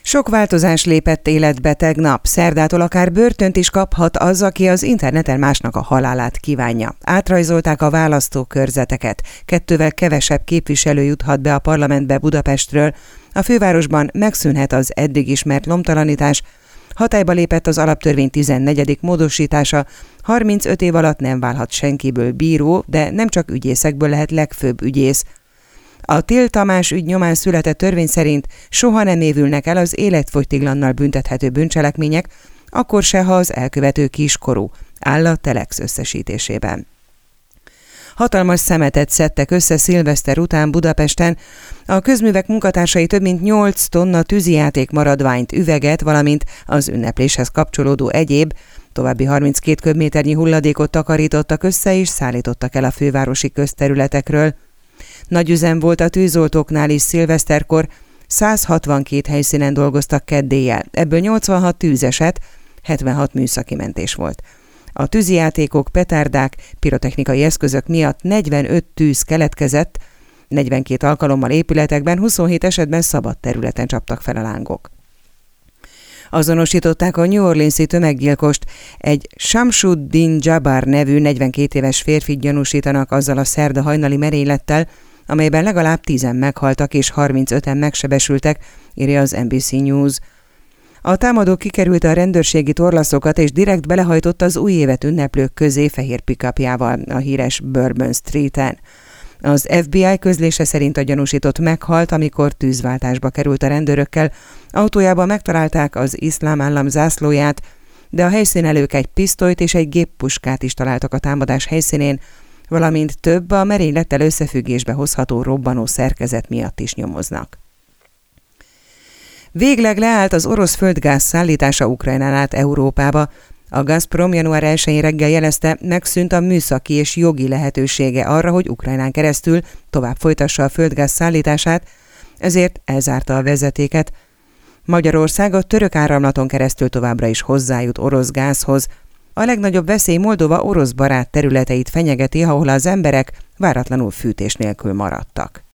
Sok változás lépett életbe tegnap. Szerdától akár börtönt is kaphat az, aki az interneten másnak a halálát kívánja. Átrajzolták a választókörzeteket. 2-vel kevesebb képviselő juthat be a parlamentbe Budapestről. A fővárosban megszűnhet az eddig ismert lomtalanítás. Hatályba lépett az alaptörvény 14. módosítása. 35 év alatt nem válhat senkiből bíró, de nem csak ügyészekből lehet legfőbb ügyész. A Till Tamás ügy nyomán született törvény szerint soha nem évülnek el az életfogytiglannal büntethető bűncselekmények, akkor se, ha az elkövető kiskorú, áll a Telex összesítésében. Hatalmas szemetet szedtek össze szilveszter után Budapesten. A közművek munkatársai több mint 8 tonna tűzijáték maradványt, üveget, valamint az ünnepléshez kapcsolódó egyéb, további 32 köbméternyi hulladékot takarítottak össze és szállítottak el a fővárosi közterületekről. Nagy üzem volt a tűzoltóknál is szilveszterkor, 162 helyszínen dolgoztak keddéjjel, ebből 86 tűzeset, 76 műszaki mentés volt. A tűzijátékok, petárdák, pirotechnikai eszközök miatt 45 tűz keletkezett, 42 alkalommal épületekben, 27 esetben szabad területen csaptak fel a lángok. Azonosították a New Orleans-i tömeggyilkost, egy Shamsuddin Jabbar nevű 42 éves férfit gyanúsítanak azzal a szerda hajnali merénylettel, amelyben legalább 10-en meghaltak és 35-en megsebesültek, írja az NBC News. A támadó kikerült a rendőrségi torlaszokat és direkt belehajtott az új évet ünneplők közé fehér pick-upjával a híres Bourbon Streeten. Az FBI közlése szerint a gyanúsított meghalt, amikor tűzváltásba került a rendőrökkel. Autójában megtalálták az iszlám állam zászlóját, de a helyszínelők egy pisztolyt és egy géppuskát is találtak a támadás helyszínén, valamint több a merénylettel összefüggésbe hozható robbanó szerkezet miatt is nyomoznak. Végleg leállt az orosz földgáz szállítása Ukrajnán át Európába. A Gazprom január 1-én reggel jelezte, megszűnt a műszaki és jogi lehetősége arra, hogy Ukrajnán keresztül tovább folytassa a földgáz szállítását, ezért elzárta a vezetéket. Magyarország a török áramlaton keresztül továbbra is hozzájut orosz gázhoz. A legnagyobb veszély Moldova orosz barát területeit fenyegeti, ahol az emberek váratlanul fűtés nélkül maradtak.